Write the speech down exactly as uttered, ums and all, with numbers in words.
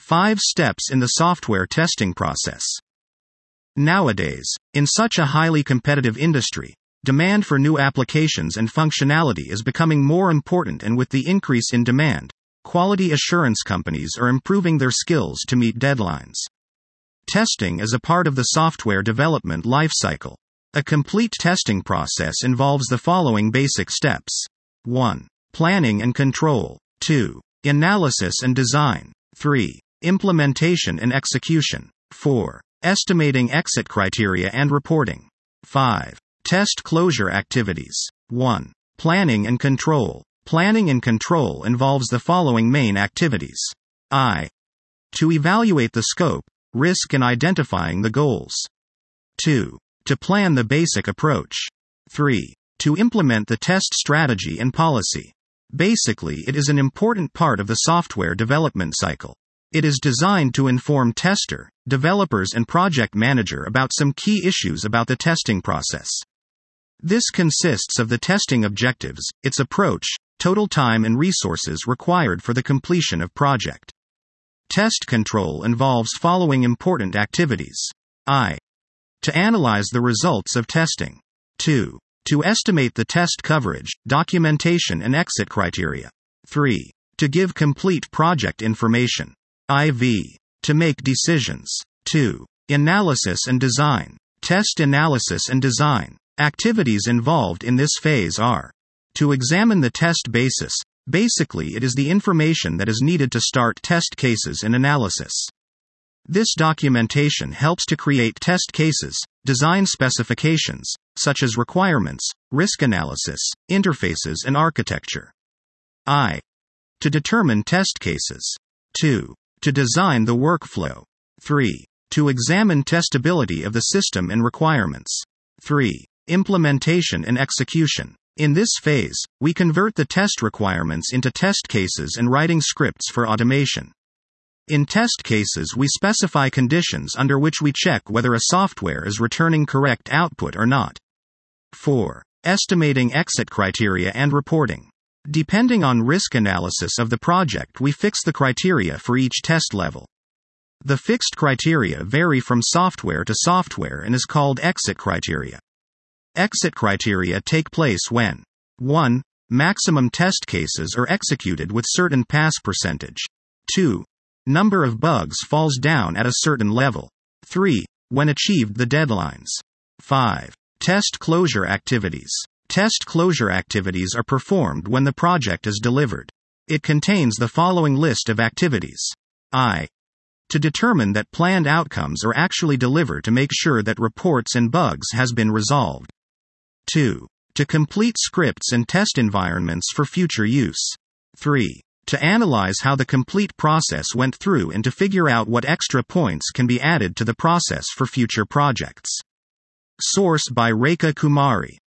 Five steps in the software testing process. Nowadays, in such a highly competitive industry, demand for new applications and functionality is becoming more important, and with the increase in demand, quality assurance companies are improving their skills to meet deadlines. Testing is a part of the software development lifecycle. A complete testing process involves the following basic steps. one. Planning and control. two. Analysis and design. three. Implementation and execution. four. Estimating exit criteria and reporting. five. Test closure activities. one. Planning and control. Planning and control involves the following main activities. I. To evaluate the scope, risk and identifying the goals. two. To plan the basic approach. three. To implement the test strategy and policy. Basically, it is an important part of the software development cycle. It is designed to inform tester, developers and project manager about some key issues about the testing process. This consists of the testing objectives, its approach, total time and resources required for the completion of project. Test control involves following important activities. I. To analyze the results of testing. two. To estimate the test coverage, documentation and exit criteria. three. To give complete project information. four. To make decisions. two. Analysis and design. Test analysis and design. Activities involved in this phase are: to examine the test basis. Basically, it is the information that is needed to start test cases and analysis. This documentation helps to create test cases, design specifications, such as requirements, risk analysis, interfaces and architecture. I. To determine test cases. two. To design the workflow. three. To examine testability of the system and requirements. three. Implementation and execution. In this phase, we convert the test requirements into test cases and writing scripts for automation. In test cases, we specify conditions under which we check whether a software is returning correct output or not. four. Estimating exit criteria and reporting. Depending on risk analysis of the project, we fix the criteria for each test level. The fixed criteria vary from software to software and is called exit criteria. Exit criteria take place when: one. Maximum test cases are executed with certain pass percentage. two. Number of bugs falls down at a certain level. three. When achieved the deadlines. five. Test closure activities. Test closure activities are performed when the project is delivered. It contains the following list of activities. I. To determine that planned outcomes are actually delivered to make sure that reports and bugs has been resolved. two. To complete scripts and test environments for future use. three. To analyze how the complete process went through and to figure out what extra points can be added to the process for future projects. Source by Rekha Kumari.